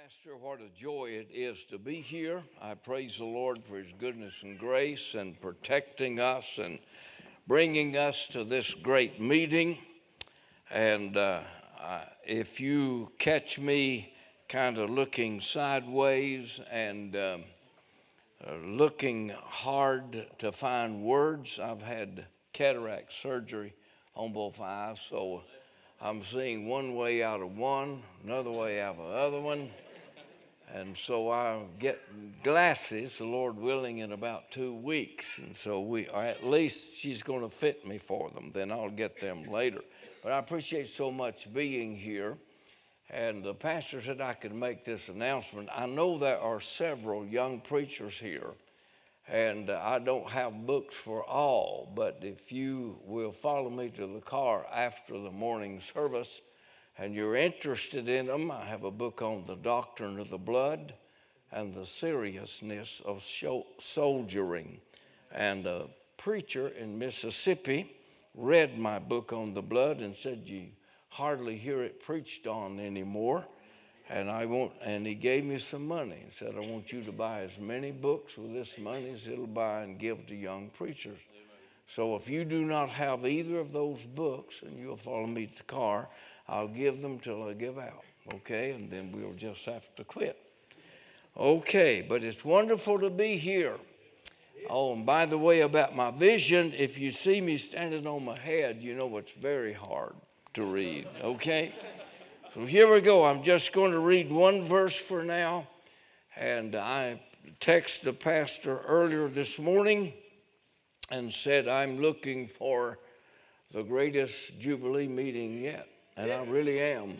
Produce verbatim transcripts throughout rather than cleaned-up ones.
Pastor, what a joy it is to be here. I praise the Lord for his goodness and grace and protecting us and bringing us to this great meeting. And uh, uh, if you catch me kind of looking sideways and um, uh, looking hard to find words, I've had cataract surgery on both eyes, so I'm seeing one way out of one, another way out of the other one. And so I'll get glasses, the Lord willing, in about two weeks. And so we, or at least she's going to fit me for them. Then I'll get them later. But I appreciate so much being here. And the pastor said I could make this announcement. I know there are several young preachers here. And I don't have books for all. But if you will follow me to the car after the morning service, and you're interested in them, I have a book on the doctrine of the blood and the seriousness of soldiering. And a preacher in Mississippi read my book on the blood and said, you hardly hear it preached on anymore. And I want, and he gave me some money and said, I want you to buy as many books with this money as it'll buy and give to young preachers. So if you do not have either of those books, and you'll follow me to the car, I'll give them till I give out, okay? And then we'll just have to quit. Okay, but it's wonderful to be here. Oh, and by the way, about my vision, if you see me standing on my head, you know it's very hard to read, okay? So here we go. I'm just going to read one verse for now. And I texted the pastor earlier this morning and said, I'm looking for the greatest Jubilee meeting yet. And I really am.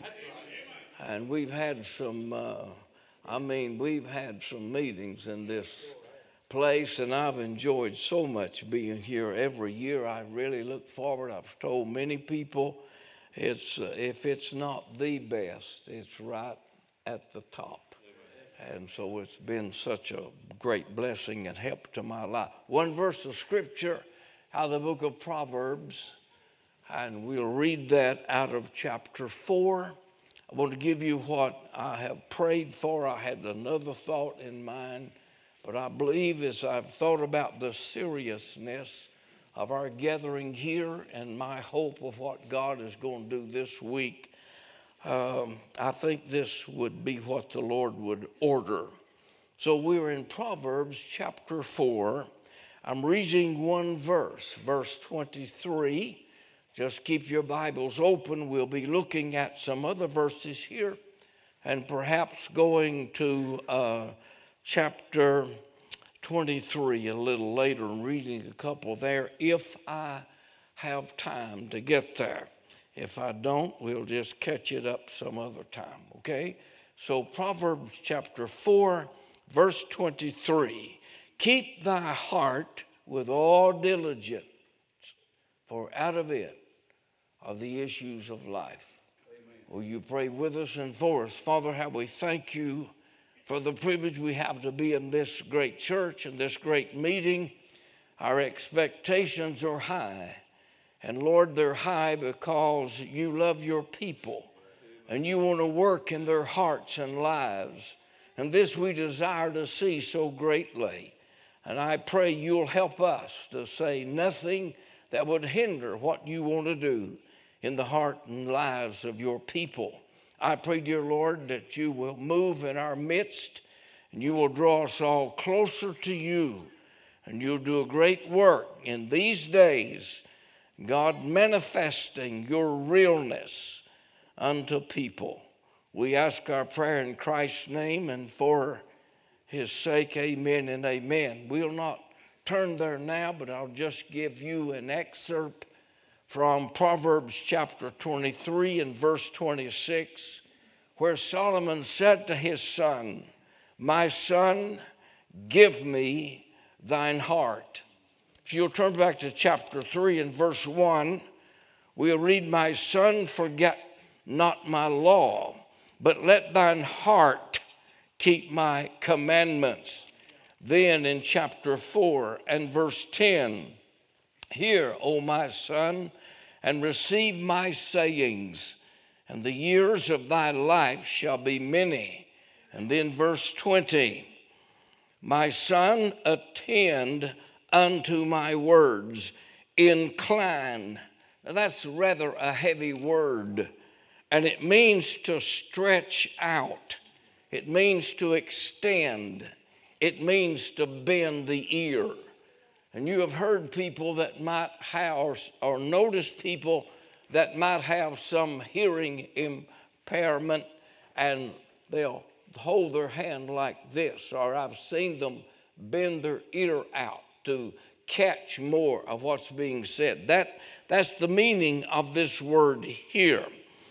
And we've had some, uh, I mean, we've had some meetings in this place, and I've enjoyed so much being here every year. I really look forward. I've told many people, it's uh, if it's not the best, it's right at the top. And so it's been such a great blessing and help to my life. One verse of scripture out of the book of Proverbs, and we'll read that out of chapter four. I want to give you what I have prayed for. I had another thought in mind, but I believe as I've thought about the seriousness of our gathering here and my hope of what God is going to do this week, um, I think this would be what the Lord would order. So we're in Proverbs chapter four. I'm reading one verse, verse twenty-three. Just keep your Bibles open. We'll be looking at some other verses here and perhaps going to uh, chapter twenty-three a little later and reading a couple there if I have time to get there. If I don't, we'll just catch it up some other time, okay? So Proverbs chapter four, verse twenty-three. Keep thy heart with all diligence, for out of it of the issues of life. Amen. Will you pray with us and for us? Father, how we thank you for the privilege we have to be in this great church and this great meeting. Our expectations are high. And Lord, they're high because you love your people and you want to work in their hearts and lives. And this we desire to see so greatly. And I pray you'll help us to say nothing that would hinder what you want to do in the heart and lives of your people. I pray, dear Lord, that you will move in our midst and you will draw us all closer to you. And you'll do a great work in these days, God, manifesting your realness unto people. We ask our prayer in Christ's name and for his sake, amen and amen. We'll not turn there now, but I'll just give you an excerpt from Proverbs chapter twenty-three and verse twenty-six, where Solomon said to his son, my son, give me thine heart. If you'll turn back to chapter three and verse one, we'll read, my son, forget not my law, but let thine heart keep my commandments. Then in chapter four and verse ten, hear, O my son, and receive my sayings, and the years of thy life shall be many. And then verse twenty, my son, attend unto my words, incline. Now that's rather a heavy word, and it means to stretch out. It means to extend. It means to bend the ear. And you have heard people that might have, or, or noticed people that might have some hearing impairment, and they'll hold their hand like this, or I've seen them bend their ear out to catch more of what's being said. That, that's the meaning of this word here.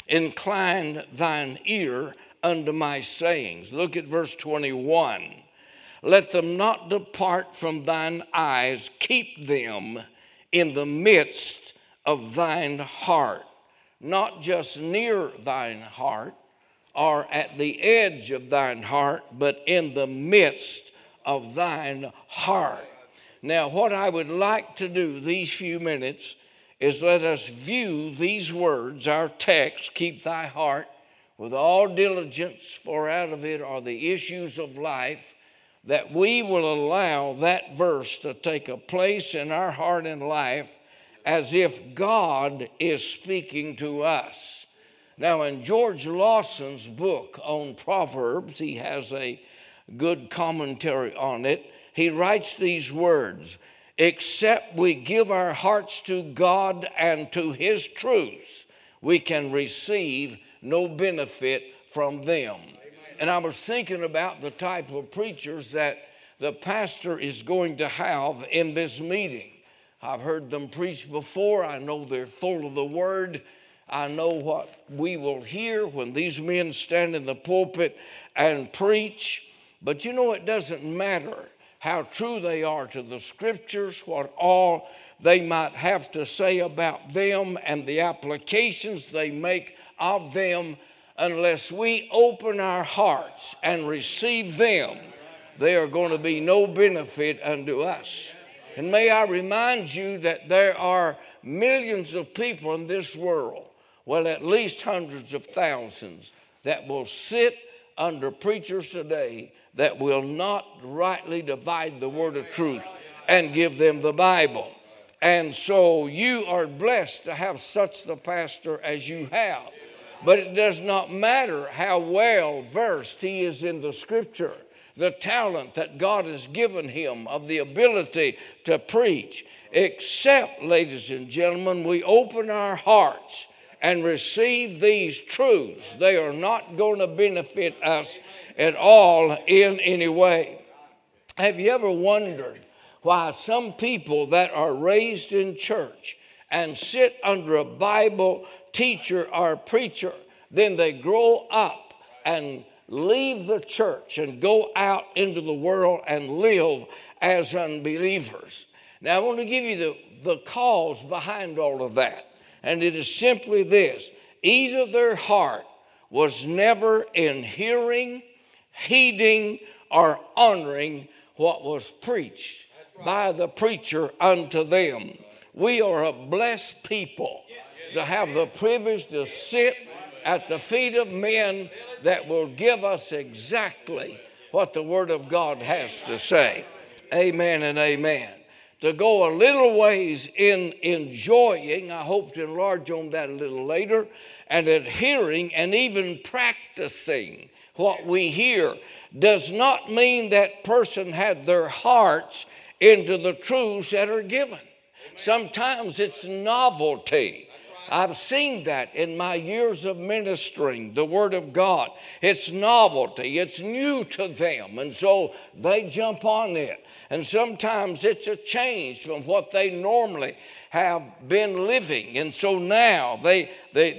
Incline thine ear unto my sayings. Look at verse twenty-one. Let them not depart from thine eyes. Keep them in the midst of thine heart. Not just near thine heart or at the edge of thine heart, but in the midst of thine heart. Now, what I would like to do these few minutes is let us view these words, our text, keep thy heart with all diligence, for out of it are the issues of life, that we will allow that verse to take a place in our heart and life as if God is speaking to us. Now, in George Lawson's book on Proverbs, he has a good commentary on it. He writes these words, except we give our hearts to God and to his truths, we can receive no benefit from them. And I was thinking about the type of preachers that the pastor is going to have in this meeting. I've heard them preach before. I know they're full of the word. I know what we will hear when these men stand in the pulpit and preach. But you know, it doesn't matter how true they are to the scriptures, what all they might have to say about them and the applications they make of them. Unless we open our hearts and receive them, they are going to be no benefit unto us. And may I remind you that there are millions of people in this world, well, at least hundreds of thousands, that will sit under preachers today that will not rightly divide the word of truth and give them the Bible. And so you are blessed to have such the pastor as you have. But it does not matter how well versed he is in the scripture, the talent that God has given him of the ability to preach, except, ladies and gentlemen, we open our hearts and receive these truths. They are not going to benefit us at all in any way. Have you ever wondered why some people that are raised in church and sit under a Bible teacher or preacher, then they grow up and leave the church and go out into the world and live as unbelievers? Now, I want to give you the, the cause behind all of that. And it is simply this. Either their heart was never in hearing, heeding, or honoring what was preached by the preacher unto them. We are a blessed people to have the privilege to sit at the feet of men that will give us exactly what the Word of God has to say. Amen and amen. To go a little ways in enjoying, I hope to enlarge on that a little later, and adhering and even practicing what we hear does not mean that person had their hearts into the truths that are given. Sometimes it's novelty. I've seen that in my years of ministering the Word of God. It's novelty. It's new to them. And so they jump on it. And sometimes it's a change from what they normally have been living. And so now they, they,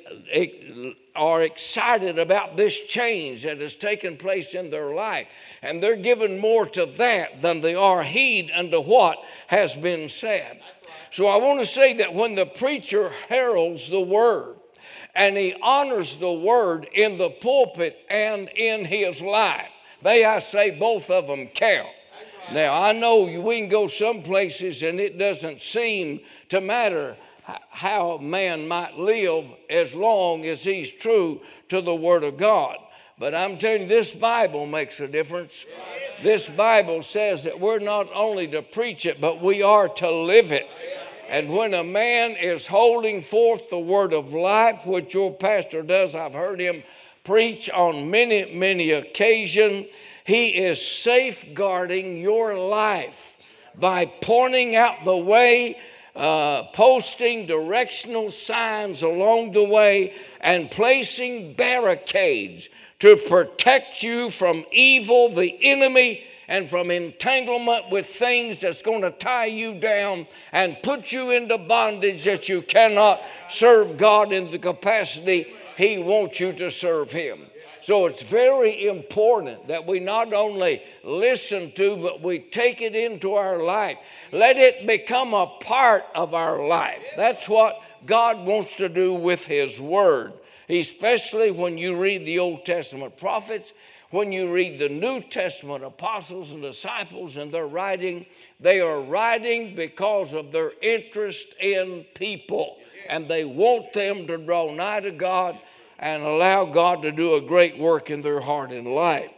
they are excited about this change that has taken place in their life. And they're giving more to that than they are heed unto what has been said. So I want to say that when the preacher heralds the word and he honors the word in the pulpit and in his life, may I say both of them count. Now, I know we can go some places and it doesn't seem to matter how a man might live as long as he's true to the Word of God. But I'm telling you, this Bible makes a difference. This Bible says that we're not only to preach it, but we are to live it. And when a man is holding forth the word of life, which your pastor does, I've heard him preach on many, many occasions, he is safeguarding your life by pointing out the way, uh, posting directional signs along the way, and placing barricades to protect you from evil, the enemy, and from entanglement with things that's going to tie you down and put you into bondage that you cannot serve God in the capacity He wants you to serve Him. So it's very important that we not only listen to, but we take it into our life. Let it become a part of our life. That's what God wants to do with His Word, especially when you read the Old Testament prophets. When you read the New Testament apostles and disciples and they're writing, they are writing because of their interest in people. And they want them to draw nigh to God and allow God to do a great work in their heart and life.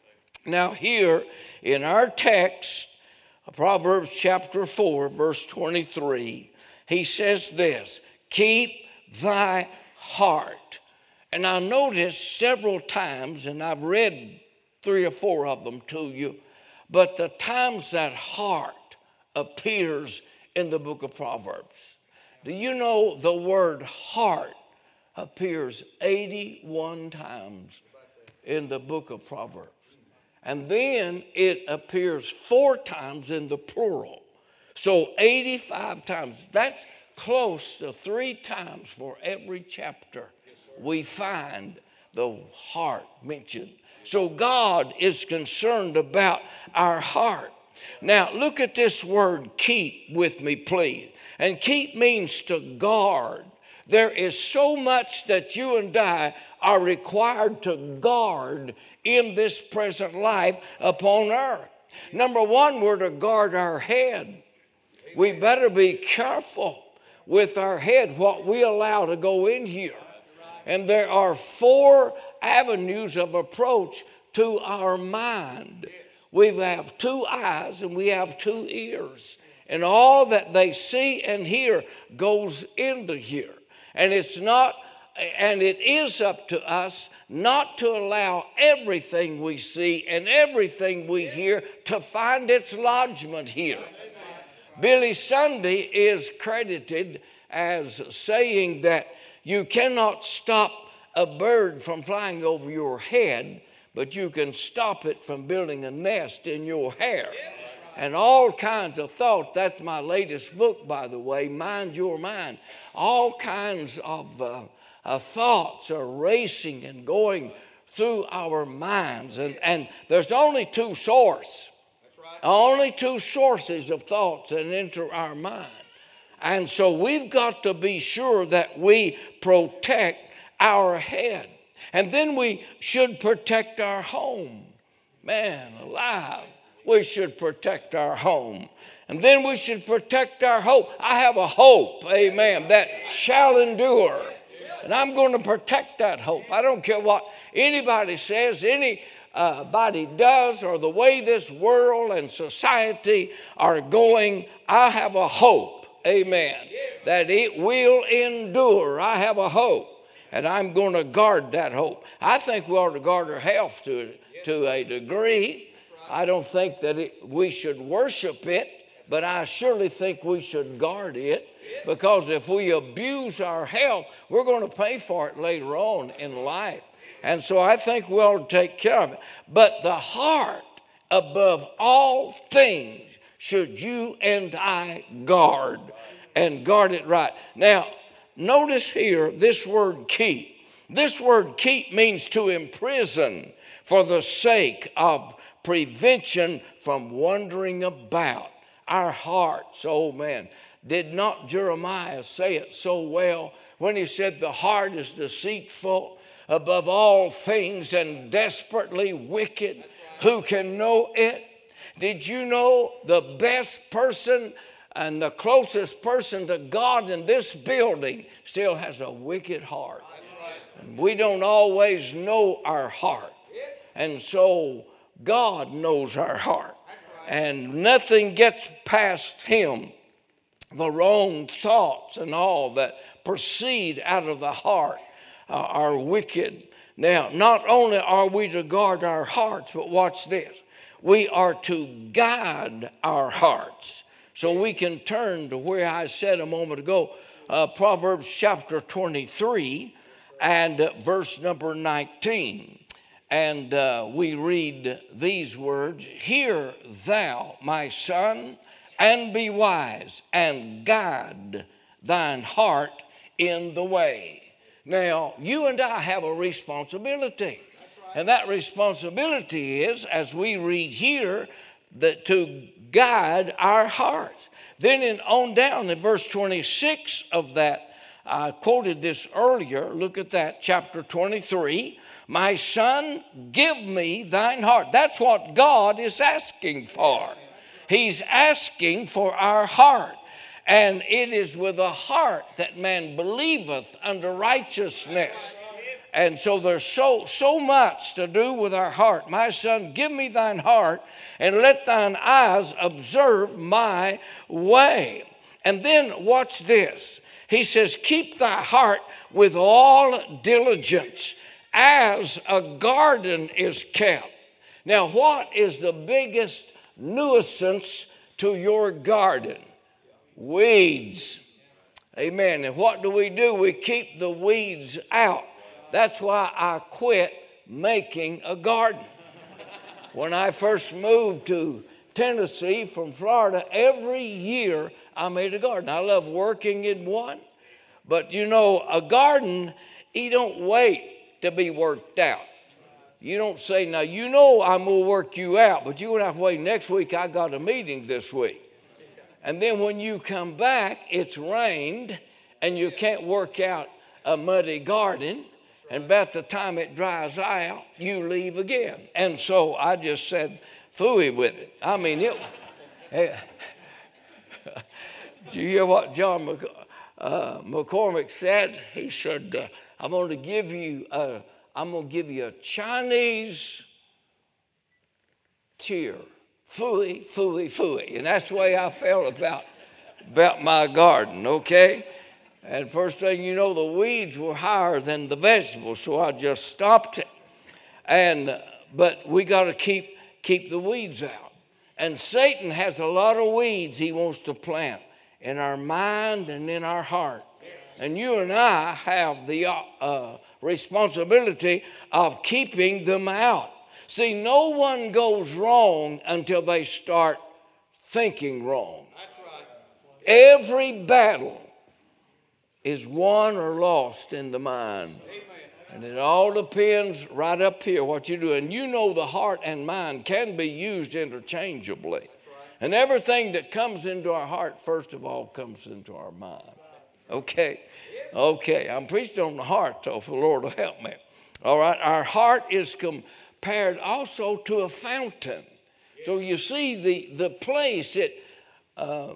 Now here in our text, Proverbs chapter four, verse twenty-three, he says this, keep thy heart. And I noticed several times, and I've read three or four of them to you, but the times that heart appears in the book of Proverbs. Do you know the word heart appears eighty-one times in the book of Proverbs? And then it appears four times in the plural. So eighty-five times. That's close to three times for every chapter we find the heart mentioned. So God is concerned about our heart. Now look at this word keep with me, please. And keep means to guard. There is so much that you and I are required to guard in this present life upon earth. Number one, we're to guard our head. We better be careful with our head, what we allow to go in here. And there are four avenues of approach to our mind. We have two eyes and we have two ears. And all that they see and hear goes into here. And it's not, and it is up to us not to allow everything we see and everything we hear to find its lodgment here. Billy Sunday is credited as saying that you cannot stop a bird from flying over your head, but you can stop it from building a nest in your hair. And all kinds of thoughts. That's my latest book, by the way, Mind Your Mind. All kinds of, uh, of thoughts are racing and going through our minds. And, and there's only two sources. Only two sources of thoughts that enter our mind. And so we've got to be sure that we protect our head. And then we should protect our home. Man alive, we should protect our home. And then we should protect our hope. I have a hope, amen, that shall endure. And I'm going to protect that hope. I don't care what anybody says, anybody does, or the way this world and society are going. I have a hope. Amen. That it will endure. I have a hope. And I'm going to guard that hope. I think we ought to guard our health to, to a degree. I don't think that it, we should worship it, but I surely think we should guard it. Because if we abuse our health, we're going to pay for it later on in life. And so I think we ought to take care of it. But the heart, above all things, should you and I guard, and guard it right. Now, notice here this word keep. This word keep means to imprison for the sake of prevention from wandering about. Our hearts, oh man, did not Jeremiah say it so well when he said the heart is deceitful above all things and desperately wicked? Who can know it? Did you know the best person and the closest person to God in this building still has a wicked heart? And we don't always know our heart. And so God knows our heart. And nothing gets past him. The wrong thoughts and all that proceed out of the heart uh, are wicked. Now, not only are we to guard our hearts, but watch this. We are to guide our hearts. So we can turn to where I said a moment ago, uh, Proverbs chapter twenty-three and uh, verse number nineteen. And uh, we read these words, "Hear thou, my son, and be wise, and guide thine heart in the way." Now, you and I have a responsibility. Right. And that responsibility is, as we read here, that to guide our hearts. Then in, on down in verse twenty-six of that, I quoted this earlier. Look at that, chapter twenty-three. "My son, give me thine heart." That's what God is asking for. He's asking for our heart. And it is with a heart that man believeth unto righteousness. And so there's so, so much to do with our heart. "My son, give me thine heart, and let thine eyes observe my way." And then watch this. He says, "Keep thy heart with all diligence, as a garden is kept." Now, what is the biggest nuisance to your garden? Weeds. Amen. And what do we do? We keep the weeds out. That's why I quit making a garden. When I first moved to Tennessee from Florida, every year I made a garden. I love working in one. But you know, a garden, you don't wait to be worked out. You don't say, "Now, you know I'm going to work you out, but you're going to have to wait next week. I got a meeting this week." And then when you come back, it's rained, and you can't work out a muddy garden. And about the time it dries out, you leave again. And so I just said, phooey with it. I mean, it. Hey, did you hear what John Mc, uh, McCormick said? He said, uh, "I'm going to give you a, I'm going to give you a Chinese tear. Phooey, phooey, phooey." And that's the way I felt about, about my garden, okay? And first thing you know, the weeds were higher than the vegetables, so I just stopped it. And but we got to keep keep the weeds out. And Satan has a lot of weeds he wants to plant in our mind and in our heart. And you and I have the uh, responsibility of keeping them out. See, no one goes wrong until they start thinking wrong. That's right. Every battle is won or lost in the mind. Amen. And it all depends right up here what you do. And you know the heart and mind can be used interchangeably. Right. And everything that comes into our heart, first of all, comes into our mind. Okay. Okay. I'm preaching on the heart, though, for the Lord will help me. All right. Our heart is compared also to a fountain. So you see the, the place it uh,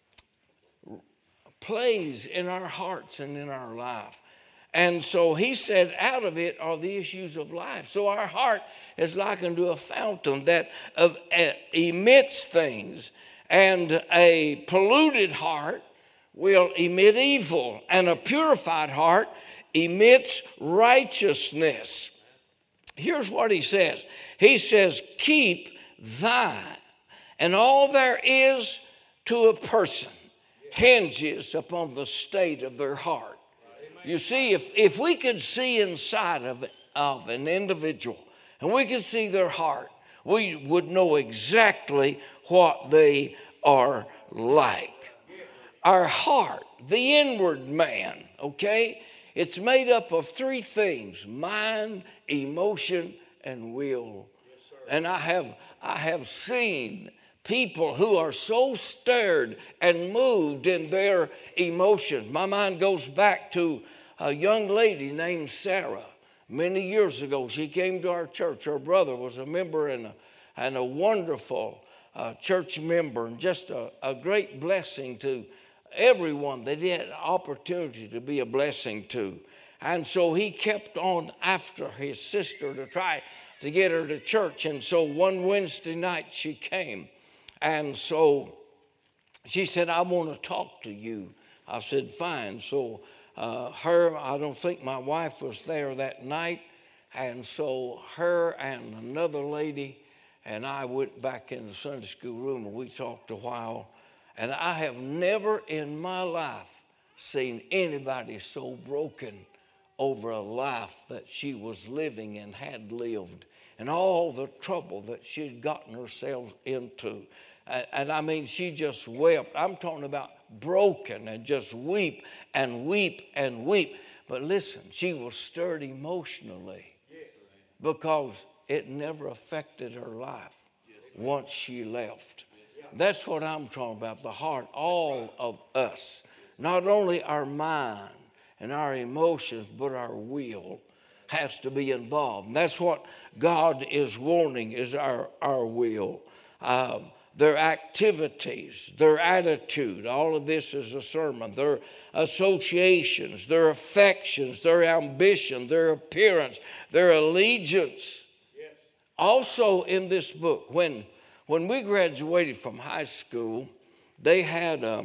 plays in our hearts and in our life. And so he said, out of it are the issues of life. So our heart is likened to a fountain that uh, uh, emits things. And a polluted heart will emit evil. And a purified heart emits righteousness. Here's what he says. He says, keep thine. And all there is to a person hinges upon the state of their heart. You see, if, if we could see inside of, it, of an individual and we could see their heart, we would know exactly what they are like. Our heart, the inward man, okay, it's made up of three things: mind, emotion, and will. And I have, I have seen people who are so stirred and moved in their emotions. My mind goes back to a young lady named Sarah. Many years ago, she came to our church. Her brother was a member and a, and a wonderful uh, church member, and just a, a great blessing to everyone that he had an opportunity to be a blessing to. And so he kept on after his sister to try to get her to church. And so one Wednesday night she came. And so she said, I want to talk to you. I said, fine. So uh, her, I don't think my wife was there that night. And so her and another lady and I went back in the Sunday school room and we talked a while. And I have never in my life seen anybody so broken over a life that she was living and had lived, and all the trouble that she'd gotten herself into. And, and I mean, she just wept. I'm talking about broken and just weep and weep and weep. But listen, she was stirred emotionally because it never affected her life once she left. That's what I'm talking about, the heart, all of us. Not only our mind and our emotions, but our will has to be involved. And that's what God is wanting, is our, our will. Um, their activities, their attitude, all of this is a sermon. Their associations, their affections, their ambition, their appearance, their allegiance. Yes. Also in this book, when, when we graduated from high school, they had... Um,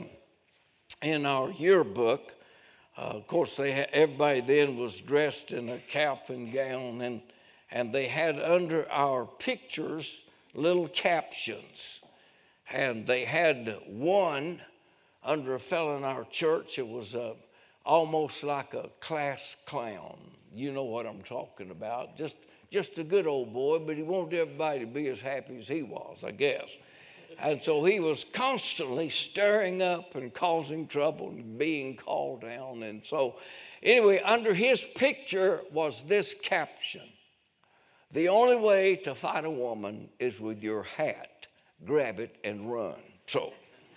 in our yearbook, uh, of course, they had, everybody then was dressed in a cap and gown, and, and they had under our pictures little captions. And they had one under a fellow in our church. It was a, almost like a class clown. You know what I'm talking about. Just, just a good old boy, but he wanted everybody to be as happy as he was, I guess. And so he was constantly stirring up and causing trouble and being called down. And so anyway, under his picture was this caption: the only way to fight a woman is with your hat. Grab it and run. So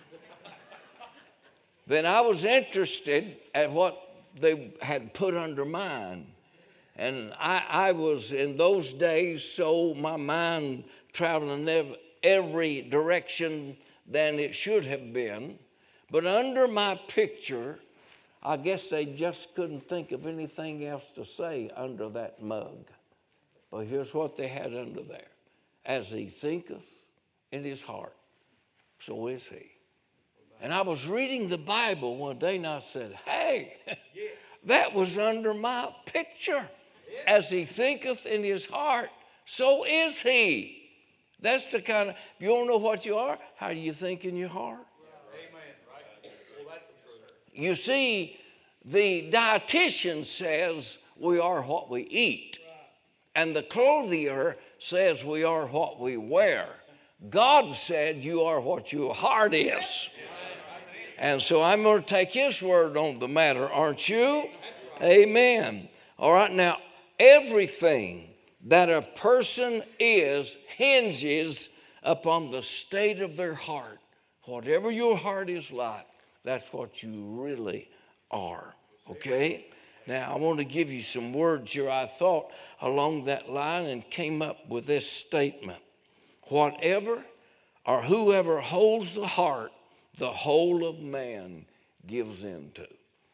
then I was interested at what they had put under mine. And I, I was in those days, so my mind traveling never every direction than it should have been. But under my picture, I guess they just couldn't think of anything else to say under that mug. But here's what they had under there: as he thinketh in his heart, so is he. And I was reading the Bible one day and I said, hey, that was under my picture. As he thinketh in his heart, so is he. That's the kind of, if you don't know what you are, how do you think in your heart? Amen. Right. Well, that's the truth. You see, the dietitian says we are what we eat. And the clothier says we are what we wear. God said you are what your heart is. And so I'm going to take his word on the matter, aren't you? Amen. All right, now, everything that a person is hinges upon the state of their heart. Whatever your heart is like, that's what you really are, okay? Now, I want to give you some words here I thought along that line and came up with this statement: whatever or whoever holds the heart, the whole of man gives into.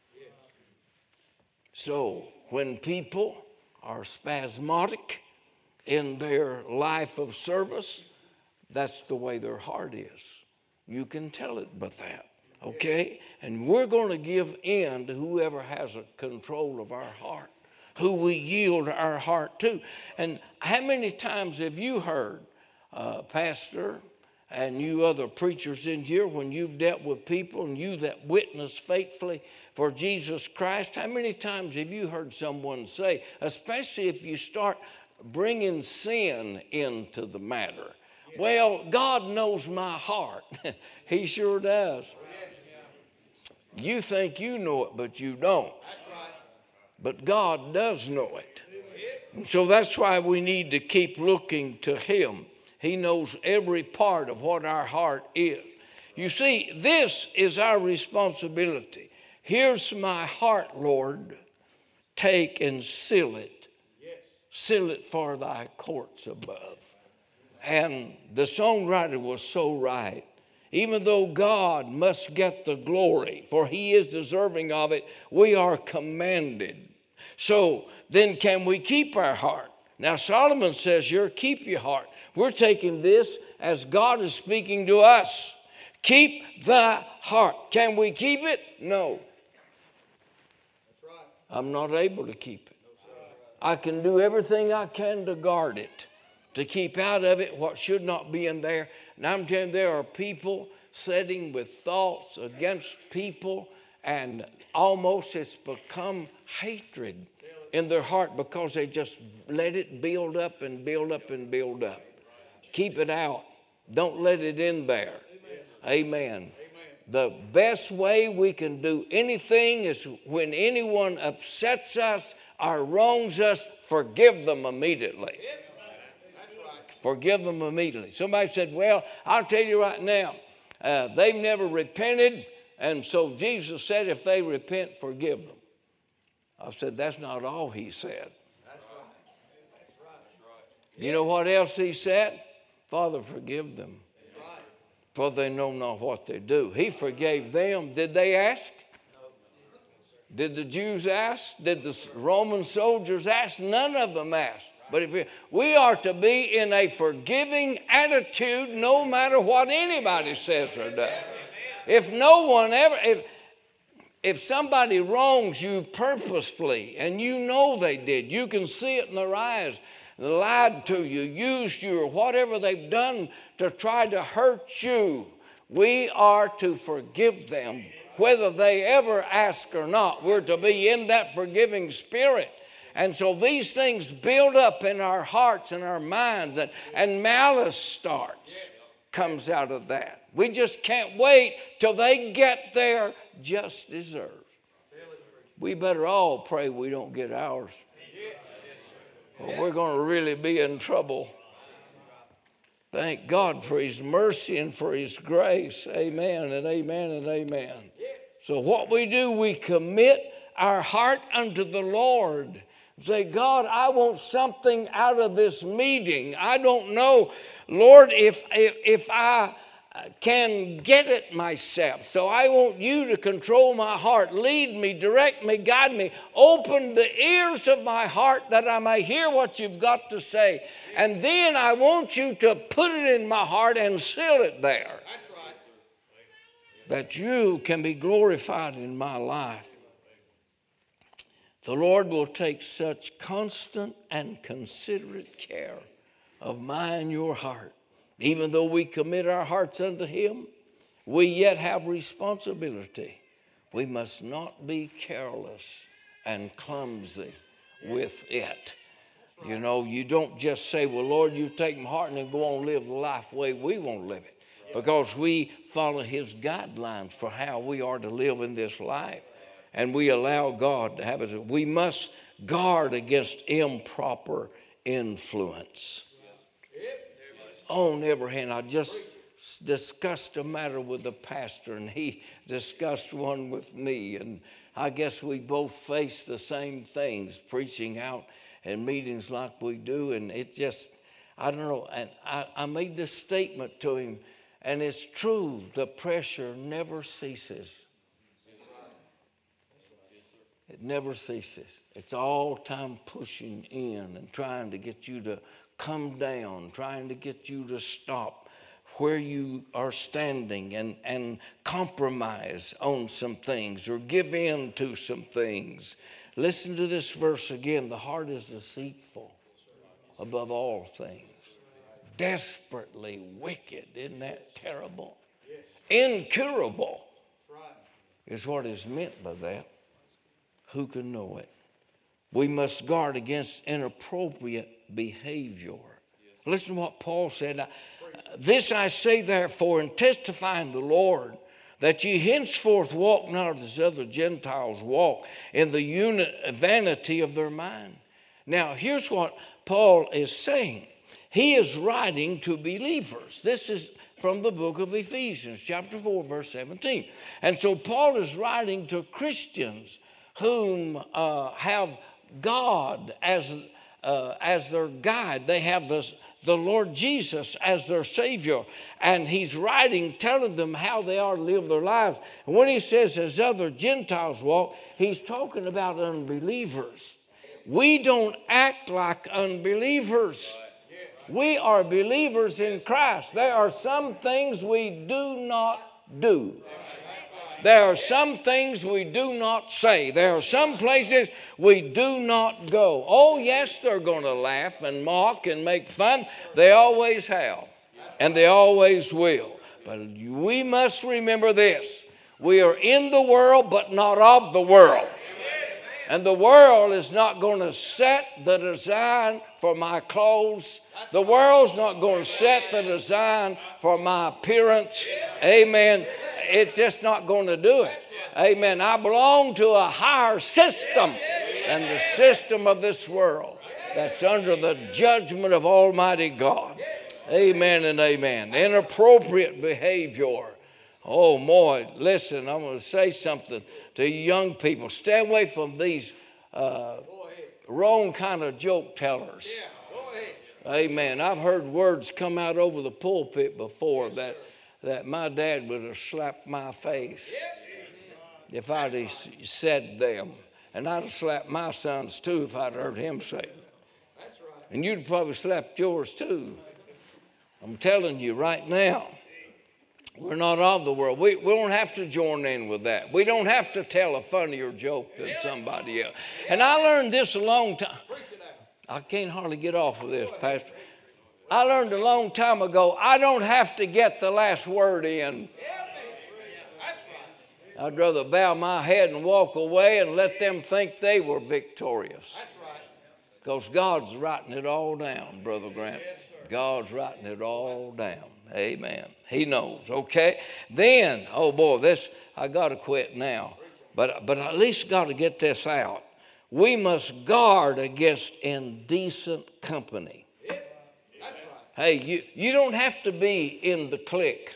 So, when people are spasmodic in their life of service, that's the way their heart is. You can tell it by that, okay? And we're going to give in to whoever has a control of our heart, who we yield our heart to. And how many times have you heard, uh, Pastor, and you other preachers in here, when you've dealt with people and you that witness faithfully for Jesus Christ, how many times have you heard someone say, especially if you start bringing sin into the matter, well, God knows my heart. He sure does. You think you know it, but you don't. But God does know it. And so that's why we need to keep looking to him. He knows every part of what our heart is. You see, this is our responsibility. Here's my heart, Lord. Take and seal it. Yes. Seal it for thy courts above. And the songwriter was so right. Even though God must get the glory, for he is deserving of it, we are commanded. So then can we keep our heart? Now Solomon says here, keep your heart. We're taking this as God is speaking to us. Keep thy heart. Can we keep it? No. I'm not able to keep it. I can do everything I can to guard it, to keep out of it what should not be in there. And I'm telling you, there are people sitting with thoughts against people, and almost it's become hatred in their heart because they just let it build up and build up and build up. Keep it out. Don't let it in there. Amen. Amen. The best way we can do anything is when anyone upsets us or wrongs us, forgive them immediately. Forgive them immediately. Somebody said, well, I'll tell you right now, uh, they've never repented, and so Jesus said if they repent, forgive them. I said, that's not all he said. That's right. That's right. You know what else he said? Father, forgive them, right, for they know not what they do. He forgave them. Did they ask? Did the Jews ask? Did the Roman soldiers ask? None of them asked. But if we, we are to be in a forgiving attitude no matter what anybody says or does. If no one ever, if, if somebody wrongs you purposefully and you know they did, you can see it in their eyes, they lied to you, used you, or whatever they've done to try to hurt you, we are to forgive them. Whether they ever ask or not, we're to be in that forgiving spirit. And so these things build up in our hearts and our minds, and, and malice starts, comes out of that. We just can't wait till they get their just deserved. We better all pray we don't get ours, or we're going to really be in trouble. Thank God for his mercy and for his grace. Amen and amen and amen. So what we do, we commit our heart unto the Lord. Say, God, I want something out of this meeting. I don't know, Lord, if, if, if I can get it myself. So I want you to control my heart. Lead me, direct me, guide me. Open the ears of my heart that I may hear what you've got to say. And then I want you to put it in my heart and seal it there. That you can be glorified in my life. The Lord will take such constant and considerate care of my and your heart. Even though we commit our hearts unto him, we yet have responsibility. We must not be careless and clumsy with it. You know, you don't just say, well, Lord, you take my heart and then go on and live the life the way we want to live it. Because we follow his guidelines for how we are to live in this life. And we allow God to have it. We must guard against improper influence. On every hand, I just discussed a matter with the pastor, and he discussed one with me. And I guess we both face the same things, preaching out in meetings like we do. And it just, I don't know. And I, I made this statement to him. And it's true, the pressure never ceases. It never ceases. It's all time pushing in and trying to get you to come down, trying to get you to stop where you are standing and, and compromise on some things or give in to some things. Listen to this verse again. The heart is deceitful above all things. Desperately wicked. Isn't that terrible? Incurable is what is meant by that. Who can know it? We must guard against inappropriate behavior. Listen to what Paul said. This I say therefore, and testify in the Lord, that ye henceforth walk not as other Gentiles walk, in the unit vanity of their mind. Now here's what Paul is saying. He is writing to believers. This is from the book of Ephesians, chapter four, verse seventeen. And so Paul is writing to Christians whom uh, have God as, uh, as their guide. They have this, the Lord Jesus as their Savior. And he's writing, telling them how they are to live their lives. And when he says as other Gentiles walk, he's talking about unbelievers. we don't act like unbelievers. We are believers in Christ. There are some things we do not do. There are some things we do not say. There are some places we do not go. Oh, yes, they're going to laugh and mock and make fun. They always have, and they always will. But we must remember this. We are in the world, but not of the world. And the world is not going to set the design for my clothes. The world's not going to set the design for my appearance. Amen. It's just not going to do it. Amen. I belong to a higher system than the system of this world that's under the judgment of Almighty God. Amen and amen. Inappropriate behavior. Oh, boy, listen, I'm going to say something to you young people. Stay away from these uh, wrong kind of joke tellers. Amen. I've heard words come out over the pulpit before that, that my dad would have slapped my face if I'd have said them. And I'd have slapped my sons too if I'd heard him say it. And you'd probably slapped yours too. I'm telling you right now. We're not of the world. We, we don't have to join in with that. We don't have to tell a funnier joke than somebody else. And I learned this a long time. I can't hardly get off of this, Pastor. I learned a long time ago, I don't have to get the last word in. I'd rather bow my head and walk away and let them think they were victorious. Because God's writing it all down, Brother Grant. God's writing it all down. Amen. He knows, okay? Then, oh boy, this, I got to quit now. But, but at least got to get this out. We must guard against indecent company. Hey, you, you don't have to be in the clique.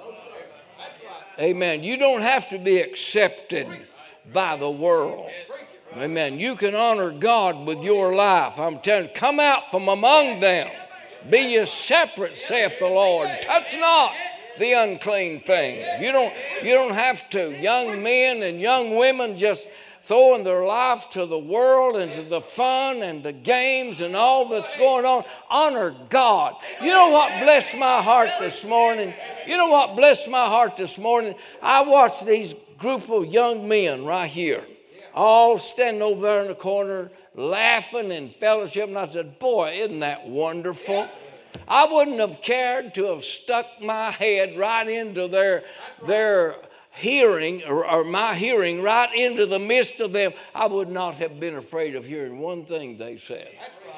Amen. You don't have to be accepted by the world. Amen. You can honor God with your life. I'm telling you, come out from among them. Be ye separate, saith the Lord. Touch not the unclean thing. You don't, you don't have to. Young men and young women just throwing their life to the world and to the fun and the games and all that's going on. Honor God. You know what blessed my heart this morning? You know what blessed my heart this morning? I watched these group of young men right here, all standing over there in the corner, laughing and fellowship, and I said, boy, isn't that wonderful? I wouldn't have cared to have stuck my head right into their, their hearing, or, or my hearing right into the midst of them. I would not have been afraid of hearing one thing they said.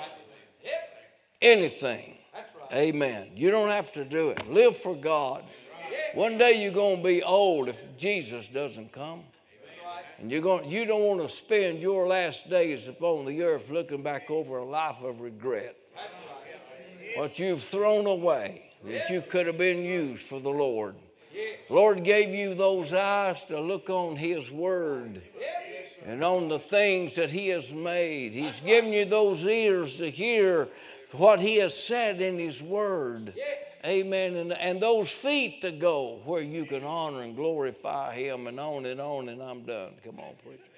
Anything. Amen. You don't have to do it. Live for God. One day you're going to be old if Jesus doesn't come. And you're going, you don't want to spend your last days upon the earth looking back over a life of regret. What you've thrown away that you could have been used for the Lord. The Lord gave you those eyes to look on His Word and on the things that He has made. He's given you those ears to hear what He has said in His Word. Amen. And, and those feet to go where you can honor and glorify Him, and on and on, and I'm done. Come on, preacher.